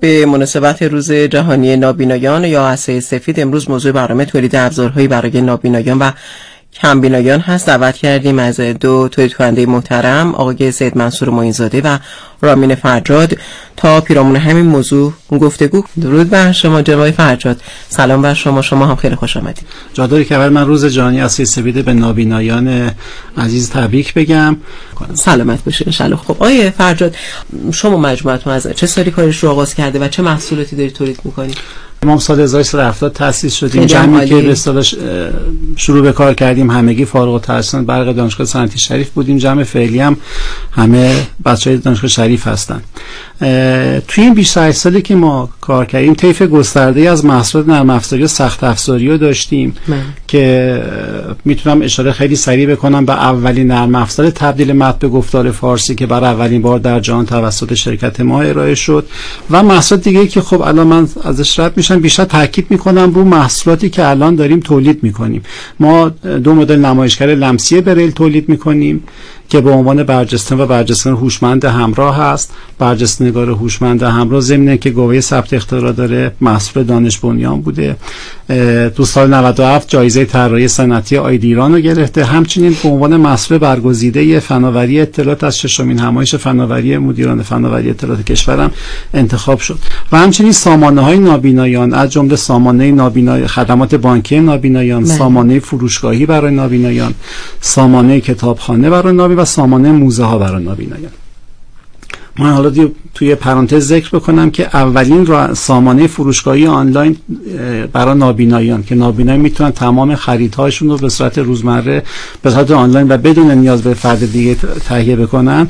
به مناسبت روز جهانی نابینایان یا عصای سفید امروز موضوع برنامه تولید ابزارهایی برای نابینایان و کمبینایان هست. دعوت کردیم از دو تولید کننده محترم آقای سید منصور معین‌زاده و رامین فرجاد تا پیرامون همین موضوع گفتگو. درود بر شما جناب فرجاد. سلام بر شما. شما هم خیلی خوش آمدید. جا داره که اول من روز جهانی عصای سفید به نابینایان عزیز تبریک بگم. سلامت باشید ان شاءالله. خب آقای فرجاد، شما مجموعتون از چه سالی کارش رو آغاز کرده و چه محصولاتی دارید تولید می‌کنید؟ ما سال 1370 تأسیس شدیم. جمعی که به اصطلاح شروع به کار کردیم همگی فارغ التحصیلان برق دانشگاه صنعتی شریف بودیم. جمع فعلی هم همه بچهای دانشگاه شریف هستن. توی این 28 سالی که ما کار کردیم طیف گسترده‌ای از محصولات نرم افزاری و سخت افزاری رو داشتیم که میتونم اشاره خیلی سریع بکنم به اولین نرم افزار تبدیل متن به گفتار فارسی که برای اولین بار در جهان توسط شرکت ما ارائه شد و محصولات دیگه که خب الان من ازش رد میشم. بیشتر تاکید میکنم رو محصولاتی که الان داریم تولید میکنیم. ما 2 مدل نمایشگر لمسی بریل تولید میکنیم که به عنوان برجسته‌نگار و برجسته‌نگار هوشمند همراه هست. برجسته‌نگار هوشمند همراه ضمن که گواهی ثبت اختراع داره محصول دانش بنیان بوده. تو سال 97 جایزه طراحی صنعتی آید ایران رو گرفته. همچنین به عنوان محصول برگزیده فناوری اطلاعات از 6مین همایش فناوری مدیران فناوری اطلاعات کشورم انتخاب شد. و همچنین سامانه‌های نابینایان از جمله سامانه نابینای خدمات بانکی نابینایان، سامانه فروشگاهی برای نابینایان، سامانه کتابخانه برای نابینایان و سامانه موزه ها برای نابینایان. من حالا توی پرانتز ذکر بکنم که اولین سامانه فروشگاهی آنلاین برای نابینایان که نابینایان میتونن تمام خریدهاشون رو به صورت روزمره به صورت آنلاین و بدون نیاز به فرد دیگه تهیه بکنن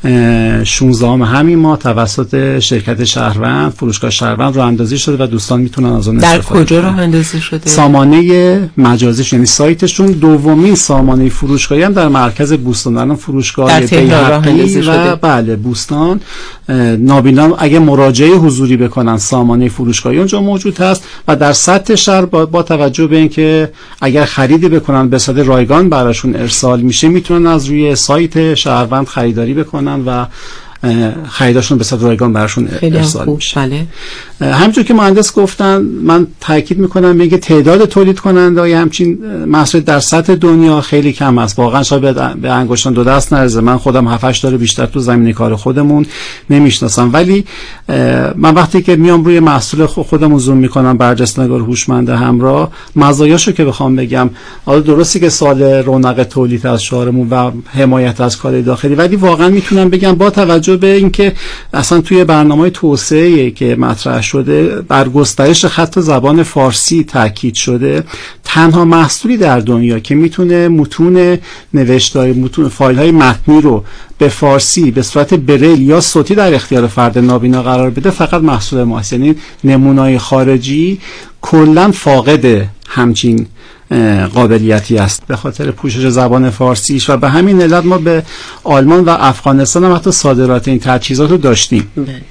16 همین ماه توسط شرکت شهروند فروشگاه شهروند راه اندازی شده و دوستان میتونن از اون استفاده کنن. در کجا راه اندازی شده؟ سامانه مجازیش یعنی سایتشون. دومین سامانه فروشگاهی هم در مرکز بوستان دارن فروشگاه بیهقی و بله بوستان. نابینان اگه مراجعه حضوری بکنن سامانه فروشگاهی اونجا موجود هست و در سطح شهر با توجه به اینکه اگر خریدی بکنن به صورت رایگان براشون ارسال میشه میتونن از روی سایت شهروند خریداری بکنن و خریداشون به صورت رایگان براشون ارسال میشه. بله. همونجور که مهندس گفتن من تاکید میکنم میگه تعداد تولید کننده‌های همچین محصول در سطح دنیا خیلی کم است. واقعا شاید به انگشتان 2 دست نرسه. من خودم 7-8 تا بیشتر تو زمینه کار خودمون نمیشناسم. ولی من وقتی که میام روی محصول خودمون زوم میکنم برجسته‌نگار هوشمند همراه مزایاشو که بخوام بگم، حالا درسته که سال رونق تولید از شعارمون و حمایت از کالای داخلی، ولی واقعا میتونم بگم با توجه به اینکه اصلا توی برنامه‌های توسعه که مطرح شده بر گسترش خط زبان فارسی تاکید شده، تنها محصولی در دنیا که میتونه متون نوشته‌های متون فایل‌های متنی رو به فارسی به صورت بریل یا صوتی در اختیار فرد نابینا قرار بده فقط محصول ماست. یعنی نمونه‌های خارجی کلاً فاقد همچین قابلیتی است به خاطر پوشش زبان فارسیش و به همین علت ما به آلمان و افغانستان هم حتی صادرات این تجهیزات رو داشتیم.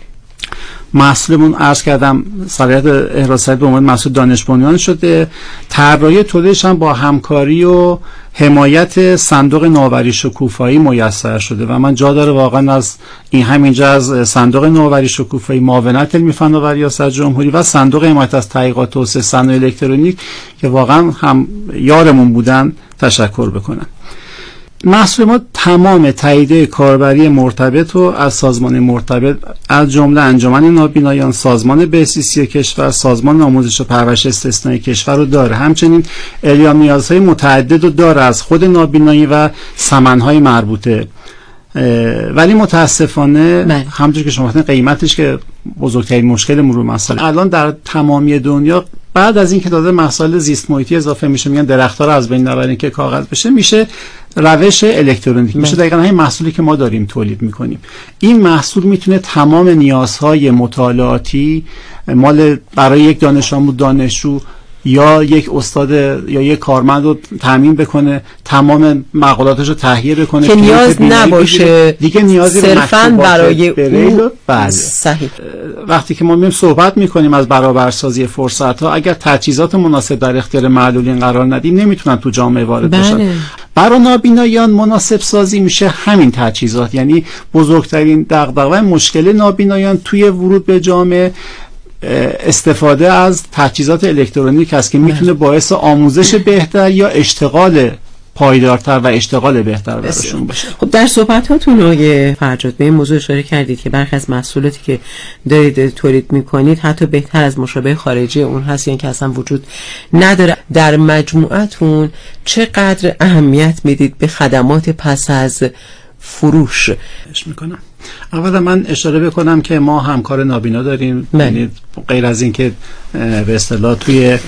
محصولمون عرض کردم صلاحیت احراز به عنوان محصول دانش بنیان شده. طراحی تولیدش هم با همکاری و حمایت صندوق نوآوری شکوفایی میسر شده و من جا داره واقعا از این همینجا از صندوق نوآوری شکوفایی، معاونت علمی فناوری ریاست جمهوری و صندوق حمایت از تحقیقات توسعه صنایع الکترونیک که واقعا هم یارمون بودن تشکر بکنم. محصول ما تمام تاییده کاربری مرتبط و از سازمان مرتبط از جمله انجمن نابینایان، سازمان بهزیستی کشور، سازمان آموزش و پرورش استثنایی کشور رو داره. همچنین اعلام نیازهای متعدد رو داره از خود نابینایی و ثمن‌های مربوطه. ولی متاسفانه همونطور که شما گفتین قیمتش که بزرگترین مشکلمون رو مسئله الان در تمامی دنیا بعد از اینکه داده مسائل زیست محیطی اضافه میشه، میگن درخت‌ها رو از بین نبرین که کاغذ بشه، میشه روش الکترونیک، میشه دقیقاً همین محصولی که ما داریم تولید میکنیم. این محصول میتونه تمام نیازهای مطالعاتی مال برای یک دانش آموز، دانشجو یا یک استاد یا یک کارمند رو تامین بکنه، تمام مقالاتش رو تهیه بکنه که نیاز نباشه دیگه نیازی صرفاً برای او. بله. صحیح. وقتی که ما میایم صحبت میکنیم از برابرسازی فرصت ها، اگر تجهیزات مناسب در اختیار معلولین قرار ندیم نمیتونن تو جامعه وارد بشن. برای نابینایان مناسب سازی میشه همین تجهیزات. یعنی بزرگترین دغدغه و مشکل نابینایان توی ورود به جامعه استفاده از تجهیزات الکترونیک است که میتونه باعث آموزش بهتر یا اشتغال پایدارتر و اشتغال بهتر براشون باشه. خب در صحبتاتون آقای فرجاد به این موضوع اشاره کردید که برخی از محصولاتی که دارید تولید میکنید حتی بهتر از مشابه خارجی اون هست، یعنی که اصلا وجود نداره. در مجموعتون چقدر اهمیت میدید به خدمات پس از فروش؟ میکنم اولا من اشاره بکنم که ما همکار نابینا داریم، یعنی غیر از این که به اصطلاح توی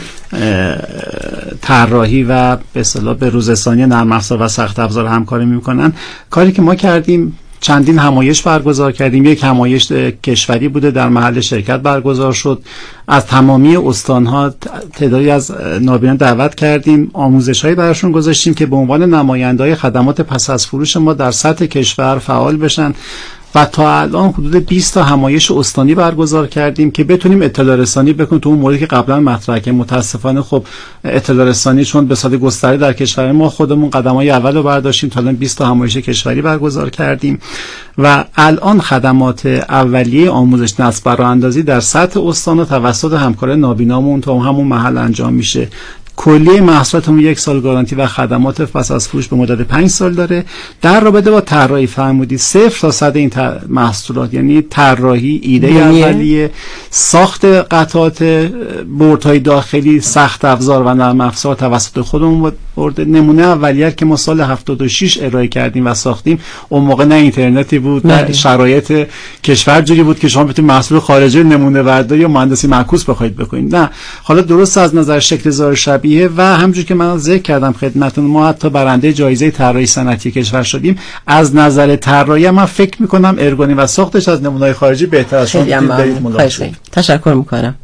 طراحی و به اصطلاح به روزرسانی نرم افزار و سخت افزار همکاری میکنن، کاری که ما کردیم چندین همایش برگزار کردیم. یک همایش کشوری بوده در محل شرکت برگزار شد، از تمامی استانها تعدادی از نابینان دعوت کردیم، آموزش‌هایی براشون گذاشتیم که به عنوان نماینده‌های خدمات پس از فروش ما در سطح کشور فعال بشن و تا الان حدود 20 تا همایش استانی برگزار کردیم که بتونیم اطلاع رسانی بکنیم تو اون موردی که قبلا مطرح کردیم. متاسفانه خب اطلاع رسانی چون به صورت گسترده در کشور ما خودمون قدم‌های اول رو برداشتیم، تا الان 20 تا همایش کشوری برگزار کردیم و الان خدمات اولیه آموزش نصب براندازی در سطح استان توسط همکار نابینامون تا همون محل انجام میشه. کلیه محصولاتمون 1 سال گارانتی و خدمات پس از فروش به مدت 5 سال داره. در رابطه با طراحی فرمودید 0 تا 100 این محصولات، یعنی طراحی، ایده اولیه، ساخت قطعات بردهای داخلی، سخت افزار و نرم افزار توسط خودمون برده. نمونه اولیه که ما سال 76 ارائه کردیم و ساختیم، اون موقع نه اینترنتی بود نه شرایط کشور جوری بود که شما بتونید محصول خارجی نمونه برداری یا مهندسی معکوس بخواید بکنید. نه، حالا درست از نظر شکل ظاهر شبیه و همونجوری که من ذکر کردم خدمتتون، ما حتی برنده جایزه طراحی صنعتی کشور شدیم. از نظر طراحی من فکر می‌کنم ارگانی و ساختش از نمونه‌های خارجی بهتر است. تشکر می‌کنم.